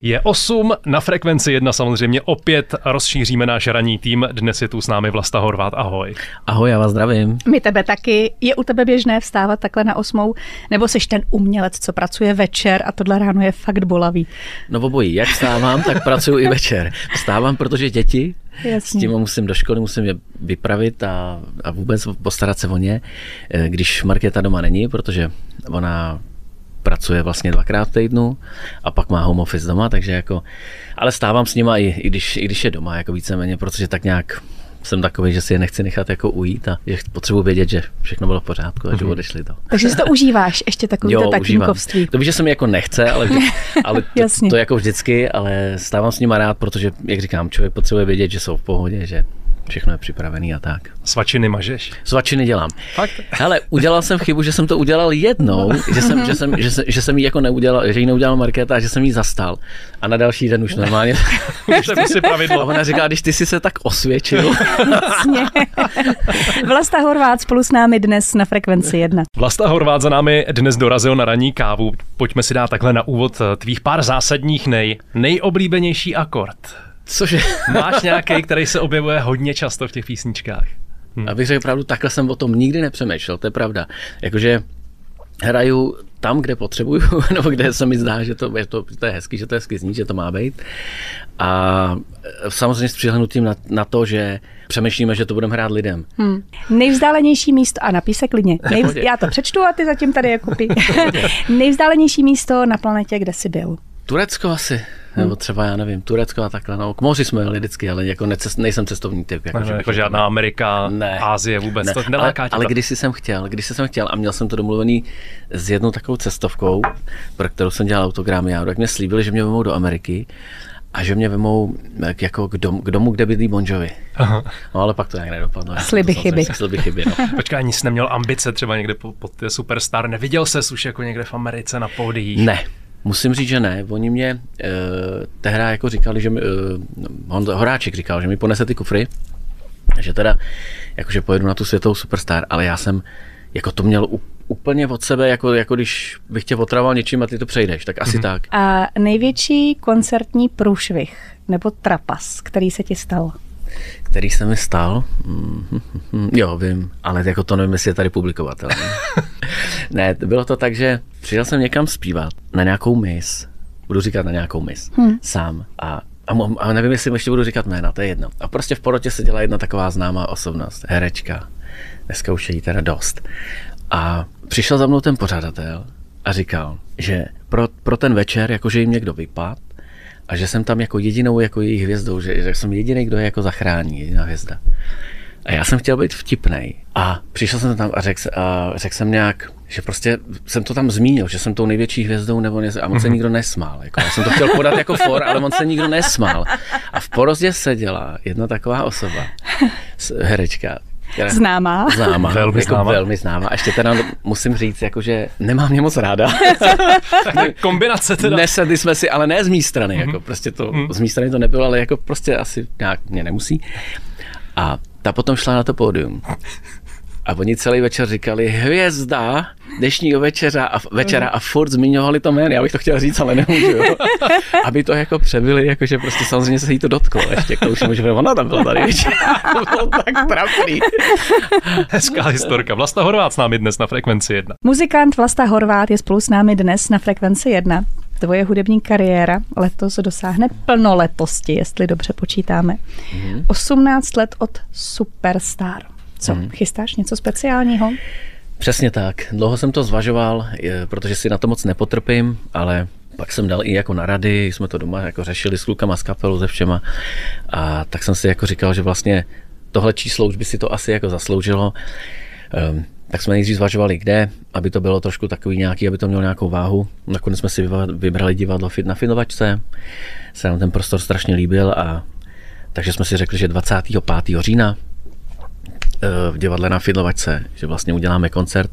Je 8, na Frekvenci 1 samozřejmě opět rozšíříme náš ranní tým. Dnes je tu s námi Vlasta Horváth, ahoj. Ahoj, já vás zdravím. My tebe taky. Je u tebe běžné vstávat takhle na 8, nebo jsi ten umělec, co pracuje večer a tohle ráno je fakt bolavý? No obojí, jak vstávám, tak pracuju i večer. Vstávám, protože děti, Jasně. S tím musím do školy, musím je vypravit a vůbec postarat se o ně, když Markéta doma není, protože ona pracuje vlastně 2krát v týdnu a pak má home office doma, takže jako, ale stávám s nima i když je doma, jako víceméně, protože tak nějak jsem takový, že si je nechci nechat jako ujít a že potřebuji vědět, že všechno bylo v pořádku a že odešli to. Takže si to užíváš, ještě takovýto tatínkovství. To víš, že se mi jako nechce, ale to jako vždycky, ale stávám s nima rád, protože, jak říkám, člověk potřebuje vědět, že jsou v pohodě, že všechno je připravený a tak. Svačiny mažeš? Svačiny dělám. Fakt? Hele, udělal jsem chybu, že jsem to udělal jednou, že jsem ji jako neudělal, že ji neudělal Markéta a že jsem ji zastal. A na další den už normálně. Už to si pravidlo. A ona říká, když ty jsi se tak osvědčil. Vlasta Horváth spolu s námi dnes na Frekvenci 1. Vlasta Horváth za námi dnes dorazil na ranní kávu. Pojďme si dát takhle na úvod tvých pár zásadních nejoblíbenější akord. Cože? Máš nějaký, který se objevuje hodně často v těch písničkách? Abych řekl pravdu, takhle jsem o tom nikdy nepřemýšlel, to je pravda. Jakože hraju tam, kde potřebuju, nebo kde se mi zdá, že to je hezký, že to hezky zní, že to má být. A samozřejmě s přihlédnutím na to, že přemýšlíme, že to budeme hrát lidem. Nejvzdálenější místo, a napíš se klidně, já to přečtu a ty zatím tady jako nejvzdálenější místo na planetě, kde jsi byl? Turecko asi, nebo třeba, já nevím, Turecko a takhle, no, k moři jsme jeli vždycky, ale jako nejsem cestovní typ. Jako žádná Amerika, Ázie vůbec, to neláká tě. Ale když jsem chtěl a měl jsem to domluvený s jednou takovou cestovkou, pro kterou jsem dělal autogramy, tak mě slíbili, že mě vemou do Ameriky a že mě vemou jako k domu, kde bydlí Bon Jovi. Aha. No ale pak to nějak nedopadlo. Sliby chyby, no. Počkej, ani jsi neměl ambice třeba někde pod Superstar, neviděl ses už jako někde v Americe na pódiích? Ne. Musím říct, že ne. Oni mě tehdy jako říkali, že Horáček říkal, že mi ponese ty kufry, že teda jakože pojedu na tu světovou Superstar, ale já jsem jako to měl úplně od sebe, jako když bych tě otravoval něčím a ty to přejdeš, tak asi tak. A největší koncertní průšvih nebo trapas, který se ti stal? Který se mi stal? Jo, vím, ale jako to nevím, jestli je tady publikovatelné. Ne, bylo to tak, že přijel jsem někam zpívat na nějakou miss, budu říkat na nějakou miss, sám a nevím, jestli ještě budu říkat jména, to je jedno. A prostě v porotě se dělá jedna taková známá osobnost, herečka, dneska už je jí teda dost. A přišel za mnou ten pořadatel a říkal, že pro ten večer, jakože jim někdo vypadl, a že jsem tam jako jedinou jako jejich hvězdou, že jsem jediný, kdo je jako zachrání, jediná hvězda. A já jsem chtěl být vtipnej. A přišel jsem tam a řekl jsem nějak, že prostě jsem to tam zmínil, že jsem tou největší hvězdou nebo a on se nikdo nesmál. Jako, já jsem to chtěl podat jako for, ale on se nikdo nesmál. A v porozdě seděla jedna taková osoba, herečka, Známá. Velmi známá. A ještě teda musím říct, jakože nemám mě moc ráda. Kombinace teda. Nesedli jsme si, ale ne z mý strany. Jako prostě to, z mý strany to nebylo, ale jako prostě asi nějak mě nemusí. A ta potom šla na to pódium. A oni celý večer říkali hvězda dnešního večera a furt zmiňovali to jméno. Já bych to chtěl říct, ale nemůžu. Aby to jako přebyli, jakože prostě samozřejmě se jí to dotklo. Ještě k už že ona tam byla tady večer. To bylo tak trapný. Hezká historka. Vlasta Horváth s námi dnes na Frekvenci 1. Muzikant Vlasta Horváth je spolu s námi dnes na Frekvenci 1. Tvoje hudební kariéra letos dosáhne plnoletosti, jestli dobře počítáme. 18 let od Superstar. Co, chystáš něco speciálního? Přesně tak. Dlouho jsem to zvažoval, protože si na to moc nepotrpím, ale pak jsem dal i jako na rady, jsme to doma jako řešili s klukama, s kapelou, se všema. A tak jsem si jako říkal, že vlastně tohle číslo už by si to asi jako zasloužilo. Tak jsme nejdřív zvažovali kde, aby to bylo trošku takový nějaký, aby to mělo nějakou váhu. Nakonec jsme si vybrali divadlo na Finovačce, se nám ten prostor strašně líbil a takže jsme si řekli, že 25. října v divadle na Fidlovačce, že vlastně uděláme koncert,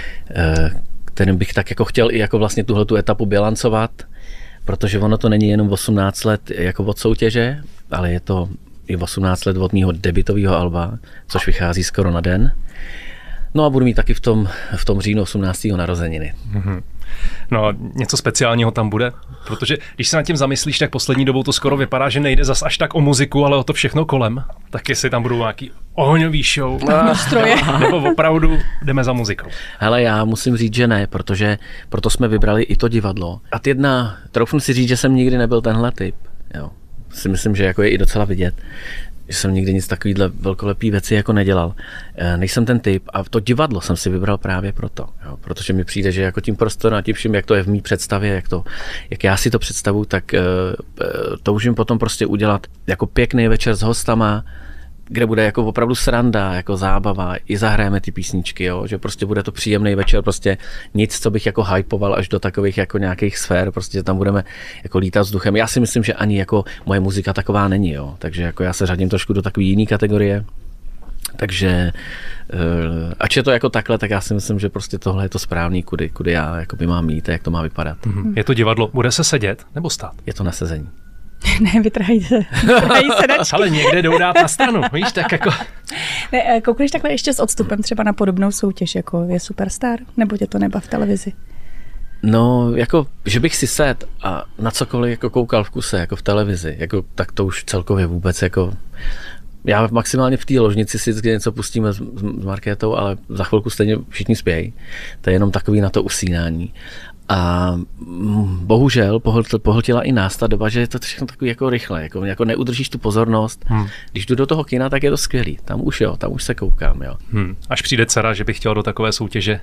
kterým bych tak jako chtěl i jako vlastně tuhletu etapu bilancovat, protože ono to není jenom 18 let jako od soutěže, ale je to i 18 let od mýho debutového alba, což vychází skoro na den. No a budu mít taky v tom říjnu 18. narozeniny. No, něco speciálního tam bude, protože když se nad tím zamyslíš, tak poslední dobou to skoro vypadá, že nejde zas až tak o muziku, ale o to všechno kolem. Tak jestli tam budou nějaký ohňový show, nebo opravdu jdeme za muzikou. Hele, já musím říct, že ne, protože proto jsme vybrali i to divadlo. A troufnu si říct, že jsem nikdy nebyl tenhle typ. Jo. Si myslím, že jako je i docela vidět, že jsem nikdy nic takovýhle velkolepý věci jako nedělal. Nejsem ten typ a to divadlo jsem si vybral právě proto. Jo. Protože mi přijde, že jako tím prostorem a tím vším, jak to je v mý představě, jak já si to představu, tak toužím potom prostě udělat jako pěkný večer s hostama, kde bude jako opravdu sranda, jako zábava, i zahrajeme ty písničky, jo? Že prostě bude to příjemný večer, prostě nic, co bych jako hypoval až do takových jako nějakých sfér, prostě že tam budeme jako lítat vzduchem. Já si myslím, že ani jako moje muzika taková není, jo? Takže jako já se řadím trošku do takové jiné kategorie. Takže ač je to jako takhle, tak já si myslím, že prostě tohle je to správný, kudy já jakoby mám jít a jak to má vypadat. Je to divadlo, bude se sedět nebo stát? Je to na sezení. Ne, vytrhají sedačky. Ale někde jdou dát na stranu, víš, tak jako... Ne, koukneš takhle ještě s odstupem třeba na podobnou soutěž, jako je Superstar, nebo tě to nebaví v televizi? No, jako, že bych si sedl a na cokoliv jako koukal v kuse, jako v televizi, jako, tak to už celkově vůbec jako... Já maximálně v té ložnici si vždycky něco pustíme s Markétou, ale za chvilku stejně všichni spějí. To je jenom takový na to usínání. A bohužel pohltila i nás ta doba, že je to všechno takový jako rychle, jako neudržíš tu pozornost. Když jdu do toho kina, tak je to skvělý. Tam už se koukám, jo. Až přijde dcera, že bych chtěl do takové soutěže.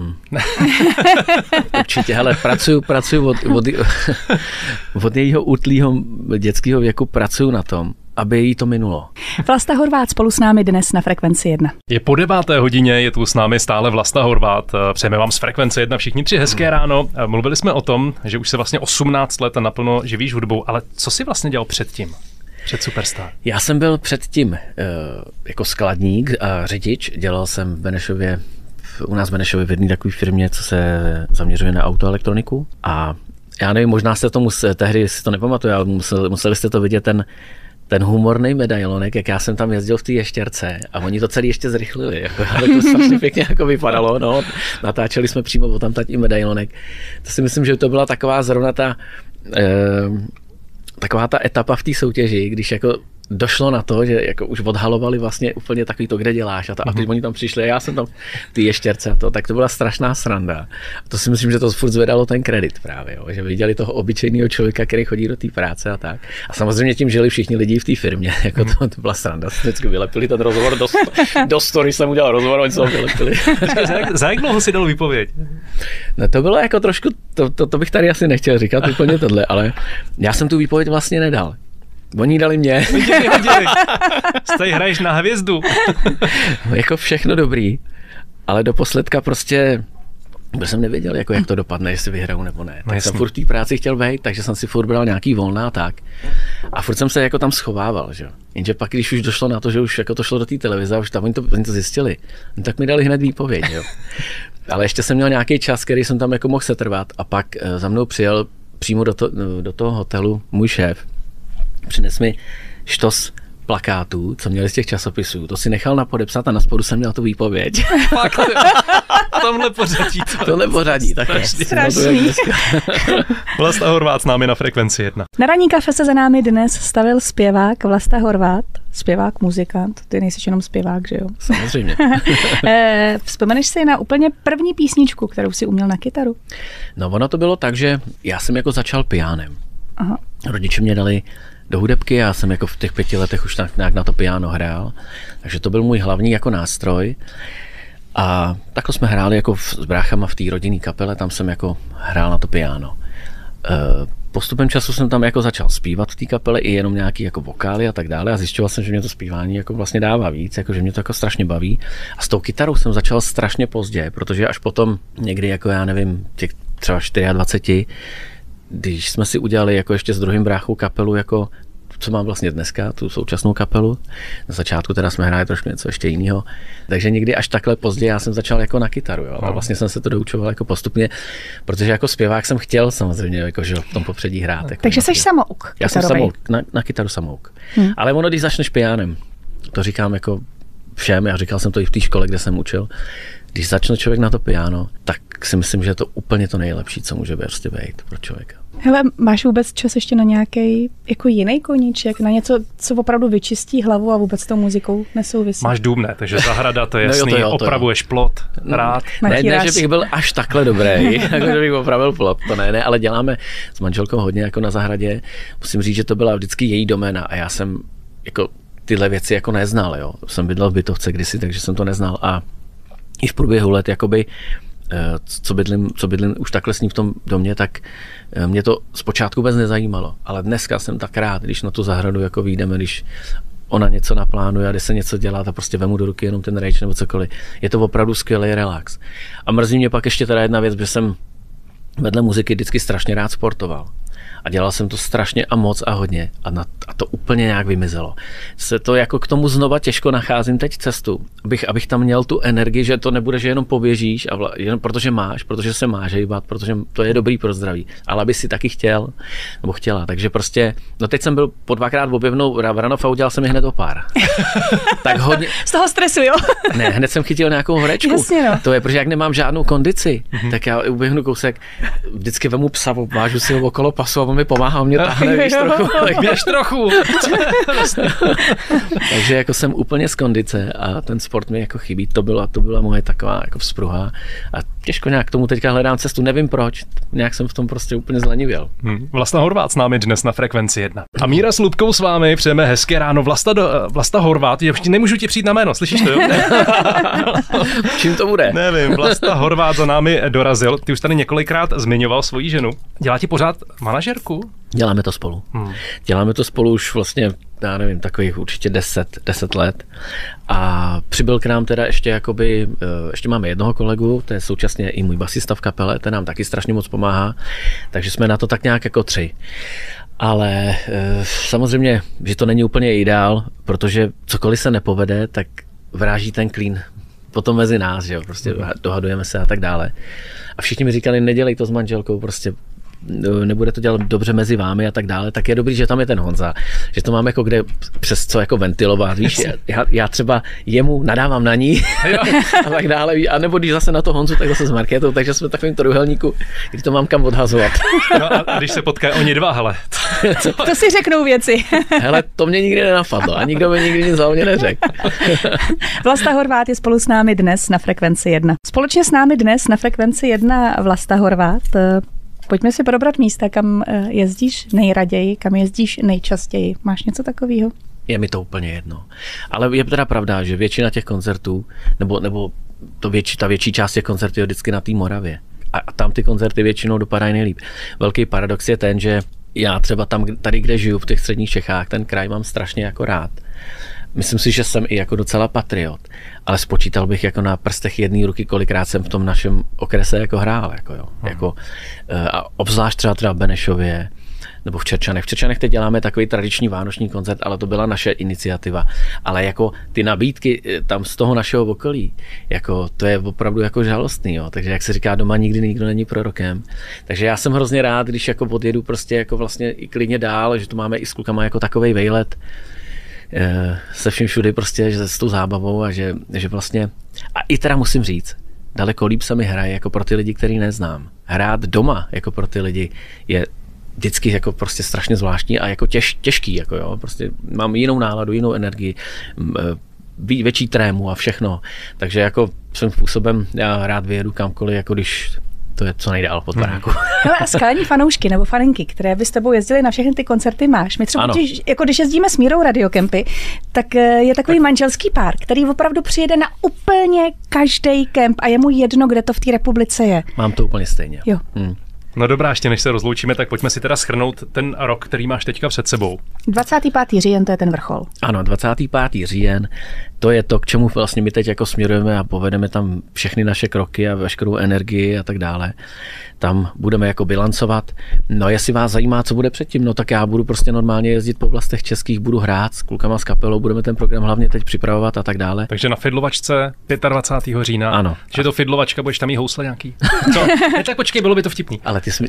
Určitě, hele, pracuju od jejího útlýho dětského věku pracuju na tom, aby jí to minulo. Vlasta Horváth spolu s námi dnes na Frekvenci 1. Je po 9:00, je tu s námi stále Vlasta Horváth. Přejeme vám z Frekvence 1 všichni 3 hezké ráno. Mluvili jsme o tom, že už se vlastně 18 let naplno živíš hudbou, ale co jsi vlastně dělal předtím? Před Superstar? Já jsem byl předtím jako skladník a řidič. Dělal jsem v Benešově, u nás v Benešově v jedné takové firmě, co se zaměřuje na autoelektroniku. A já nevím, možná se tomu tehdy si to nepamatuju, ale museli jste to vidět, ten humorný medailonek, jak já jsem tam jezdil v té ještěrce a oni to celý ještě zrychlili. Jako, ale to strašně pěkně jako vypadalo. No. Natáčeli jsme přímo o tam i medailonek. To si myslím, že to byla taková zrovna taková ta etapa v té soutěži, když jako došlo na to, že jako už odhalovali vlastně úplně takový to, kde děláš a teď oni tam přišli a já jsem tam v té ještěrce a to, tak to byla strašná sranda. A to si myslím, že to furt zvedalo ten kredit právě, jo, že viděli toho obyčejného člověka, který chodí do té práce a tak. A samozřejmě tím žili všichni lidi v té firmě, jako to byla sranda. Vždycky vylepili ten rozhovor, do story jsem udělal rozhovor, oni se ho vylepili. Za jak dlouho si dal výpověď? No to bylo jako trošku, to bych tady asi nechtěl říkat úplně tohle, ale já jsem tu výpověď vlastně nedal. Oni dali mě. Stej hraješ na hvězdu. Jako všechno dobrý, ale do posledka prostě jsem nevěděl, jako jak to dopadne, jestli vyhraju nebo ne. Tak jsem furt v té práci chtěl být, takže jsem si furt bral nějaký volná a tak. A furt jsem se jako tam schovával, že? Jenže pak, když už došlo na to, že už jako to šlo do té televize a už tam oni to zjistili, no, tak mi dali hned výpověď, jo. Ale ještě jsem měl nějaký čas, který jsem tam jako mohl setrvat a pak za mnou přijel přímo do toho hotelu můj šéf. Přines mi štos plakátů, co měli z těch časopisů. To si nechal napodepsat a na spodu jsem měl tu výpověď. Fakt? Tomhle pořadí. Tohle pořadí, tak strašný. Vlasta Horváth s námi na Frekvenci 1. Na ranní kafe se za námi dnes stavil zpěvák Vlasta Horváth. Zpěvák, muzikant. Ty nejsi jenom zpěvák, že jo? Samozřejmě. Vzpomeneš si na úplně první písničku, kterou si uměl na kytaru? No ono to bylo tak, že já jsem jako začal pianem. Aha. Rodiče mě dali do hudebky, já jsem jako v těch 5 letech už nějak na to piano hrál, takže to byl můj hlavní jako nástroj. A takhle jsme hráli jako s bráchama v té rodinné kapele, tam jsem jako hrál na to piano. Postupem času jsem tam jako začal zpívat v té kapele i jenom nějaký jako vokály a tak dále a zjišťoval jsem, že mě to zpívání jako vlastně dává víc, jako že mě to jako strašně baví. A s tou kytarou jsem začal strašně pozdě, protože až potom někdy jako já nevím, těch třeba 24, když jsme si udělali jako ještě s druhým bráchou kapelu, jako co mám vlastně dneska, tu současnou kapelu. Na začátku teda jsme hráli trošku něco ještě jiného. Takže někdy až takhle pozdě já jsem začal jako na kytaru, jo. A vlastně jsem se to doučoval jako postupně, protože jako zpěvák jsem chtěl samozřejmě jako, že v tom popředí hrát. Jako takže jsi samouk. Já jsem samouk, na kytaru samouk. Ale ono, když začneš pianem, to říkám jako všem, já říkal jsem to i v té škole, kde jsem učil, když začne člověk na to piano, tak si myslím, že je to úplně to nejlepší, co může prostě být pro člověka. Hele, máš vůbec čas ještě na nějaký jako jiný koníček, na něco, co opravdu vyčistí hlavu a vůbec s tou muzikou nesouvisí? Máš dům, ne? Takže zahrada, to je jasný, to jo. Opravuješ plot, rád. Ne, že bych byl až takhle dobrý, jako že bych opravil plot, to ne, ale děláme s manželkou hodně jako na zahradě. Musím říct, že to byla vždycky její doména a já jsem jako tyhle věci jako neznal, jo. Jsem bydlel v bytovce kdysi, takže jsem to neznal a i v průběhu let jakoby co bydlím už takhle s ním v tom domě, tak mě to zpočátku vůbec nezajímalo. Ale dneska jsem tak rád, když na tu zahradu jako vyjdeme, když ona něco naplánuje a jde se něco dělat a prostě vemu do ruky jenom ten rage nebo cokoliv. Je to opravdu skvělý relax. A mrzí mě pak ještě teda jedna věc, že jsem vedle muziky vždycky strašně rád sportoval. A dělal jsem to strašně a moc a hodně. A to úplně nějak vymizelo. Se to jako k tomu znova těžko nacházím teď cestu. Abych tam měl tu energii, že to nebude, že jenom poběžíš, jenom protože se máš hejbat, protože to je dobrý pro zdraví. Ale aby si taky chtěl, nebo chtěla. Takže prostě, no teď jsem byl po 2krát objevnou v Ranov a udělal jsem mi hned o pár. Tak hodně. Z toho stresu, jo? Ne, hned jsem chytil nějakou horečku. Jasně, no. To je, protože jak nemám žádnou kondici, tak já uběhnu kousek, vždycky vemu psa, vážu si ho okolo pasu a on mi pomáhá, mě táhne, víš trochu. Běž trochu. Takže jako jsem úplně z kondice a ten sport mi jako chybí. To byla moje taková jako vzpruha a těžko nějak k tomu teďka hledám cestu, nevím proč. Nějak jsem v tom prostě úplně zlenivěl. Vlasta Horváth s námi dnes na Frekvenci 1. A Míra s Lubkou s vámi přejeme hezké ráno. Vlasta Horváth, nemůžu ti přijít na jméno, slyšíš to, jo? Čím to bude? Nevím, Vlasta Horváth za námi dorazil. Ty už tady několikrát zmiňoval svoji ženu. Dělá ti pořád manažerku? Děláme to spolu. Děláme to spolu už vlastně, já nevím, takových určitě 10 let. A přibyl k nám teda ještě máme jednoho kolegu, to je současně i můj basista v kapele, ten nám taky strašně moc pomáhá, takže jsme na to tak nějak jako 3. Ale samozřejmě, že to není úplně ideál, protože cokoliv se nepovede, tak vráží ten klín potom mezi nás, že jo, prostě dohadujeme se a tak dále. A všichni mi říkali, nedělej to s manželkou, prostě nebude to dělat dobře mezi vámi a tak dále, tak je dobrý, že tam je ten Honza, že to mám jako kde přes co jako ventilovat, víš, já třeba jemu nadávám na ní a tak dále, a nebo když zase na to Honzu, tak zase s Markétou, takže jsme v takovým trojuhelníku, kdy to mám kam odhazovat. No a když se potkají oni dva, hele. To si řeknou věci. Hele, to mě nikdy nenapadlo a nikdo mi nikdy nic za mě neřekl. Vlasta Horváth je spolu s námi dnes na Frekvenci 1. Společně s námi dnes na Frekvenci 1 Vlasta Horváth. Pojďme si probrat místa, kam jezdíš nejraději, kam jezdíš nejčastěji. Máš něco takového? Je mi to úplně jedno. Ale je teda pravda, že většina těch koncertů, nebo ta větší část těch koncertů je vždycky na té Moravě. A tam ty koncerty většinou dopadají nejlíp. Velký paradox je ten, že já třeba tady, kde žiju, v těch středních Čechách, ten kraj mám strašně jako rád. Myslím si, že jsem i jako docela patriot, ale spočítal bych jako na prstech jedné ruky, kolikrát jsem v tom našem okrese jako hrál. A obzvlášť třeba v Benešově nebo v Čerčanech. V Čerčanech teď děláme takový tradiční vánoční koncert, ale to byla naše iniciativa. Ale jako ty nabídky tam z toho našeho okolí, jako to je opravdu jako žalostný. Jo. Takže jak se říká, doma nikdy nikdo není prorokem. Takže já jsem hrozně rád, když jako odjedu prostě jako vlastně i klidně dál, že to máme i s klukama jako takovej vejlet se vším všudy prostě s tou zábavou a že vlastně, a i teda musím říct, daleko líp se mi hraje jako pro ty lidi, který neznám. Hrát doma jako pro ty lidi je vždycky jako prostě strašně zvláštní a jako těžký, jako jo, prostě mám jinou náladu, jinou energii, větší trému a všechno, takže jako svým způsobem já rád vyjedu kamkoliv, jako když to je co nejdál pod baráku. Hele, a skalní fanoušky nebo faninky, které by s tebou jezdili na všechny ty koncerty, máš? My třeba jako když jezdíme s Mírou Radiokempy, tak je takový manželský pár, který opravdu přijede na úplně každý kemp a je mu jedno, kde to v té republice je. Mám to úplně stejně. Jo. No dobrá, ještě než se rozloučíme, tak pojďme si teda shrnout ten rok, který máš teďka před sebou. 25. říjen, to je ten vrchol. Ano, 25. říjen, to je to, k čemu vlastně my teď jako směrujeme a povedeme tam všechny naše kroky a veškerou energii a tak dále. Tam budeme jako bilancovat. No jestli vás zajímá, co bude předtím, no tak já budu prostě normálně jezdit po oblastech českých, budu hrát s klukama, s kapelou, budeme ten program hlavně teď připravovat a tak dále. Takže na Fidlovačce 25. října. Ano. Že to Fidlovačka, budeš tam jí housle nějaký? Co? Ne, tak počkej, bylo by to vtipný. Ale ty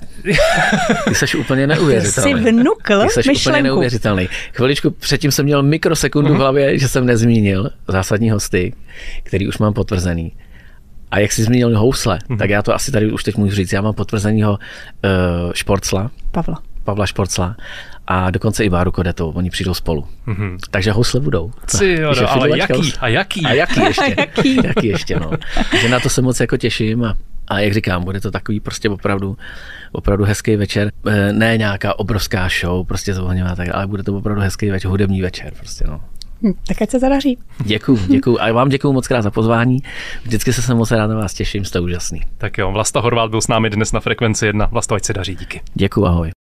jsi úplně neuvěřitelný. Jsi vnukl myšlenku. Ty jsi úplně neuvěřitelný. Chviličku předtím jsem měl mikrosekundu v hlavě, že jsem nezmínil zásadní hosty, který už mám potvrzený. A jak jsi zmínil housle, tak já to asi tady už teď můžu říct. Já mám potvrzenýho Šporcla. Pavla Šporcla. A dokonce i Báru Kodetovou, oni přijdou spolu. Takže housle budou. Ale jaký Jaký ještě, no. Takže na to se moc jako těším a jak říkám, bude to takový prostě opravdu hezký večer. Ne nějaká obrovská show, prostě zvohněvá, ale bude to opravdu hezký večer, hudební večer prostě, no. Tak ať se zadaří. Děkuju. A vám děkuju moc krát za pozvání. Vždycky se moc rád na vás těším, jste úžasný. Tak jo, Vlasta Horváth byl s námi dnes na Frekvenci 1. Vlasto, ať se daří, díky. Děkuju, ahoj.